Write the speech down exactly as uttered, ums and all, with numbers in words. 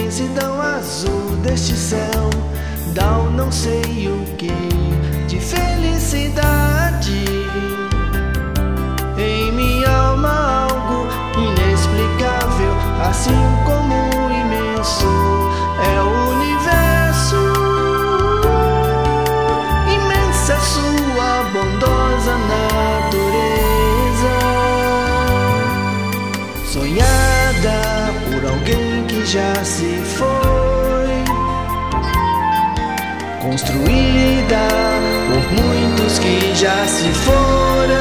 imensidão azul deste céu, dá o não sei o que de felicidade. Em minha alma algo inexplicável, assim como o imenso é o universo. Imensa sua bondosa natureza, sonhada por alguém que já se foi, construída por muitos que já se foram.